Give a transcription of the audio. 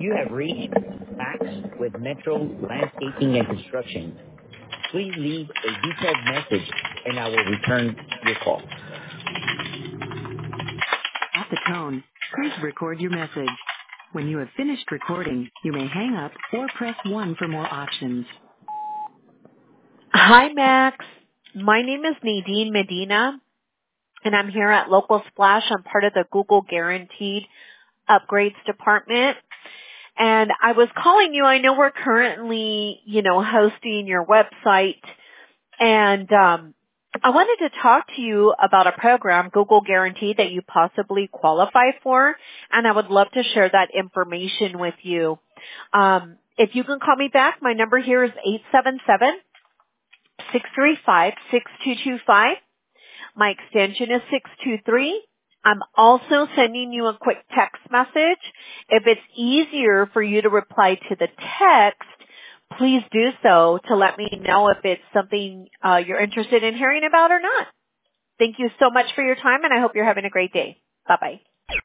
You have reached Max with Metro Landscaping and Construction. Please leave a detailed message and I will return your call. At the tone, please record your message. When you have finished recording, you may hang up or press 1 for more options. Hi, Max. My name is Nadine Medina, and I'm here at Local Splash. I'm part of the Google Guaranteed Upgrades Department. And I was calling you. I know we're currently, hosting your website. And I wanted to talk to you about a program, Google Guaranteed, that you possibly qualify for. And I would love to share that information with you. If you can call me back, my number here is 877-635-6225. My extension is 623. I'm also sending you a quick text message. If it's easier for you to reply to the text, please do so to let me know if it's something you're interested in hearing about or not. Thank you so much for your time, and I hope you're having a great day. Bye-bye.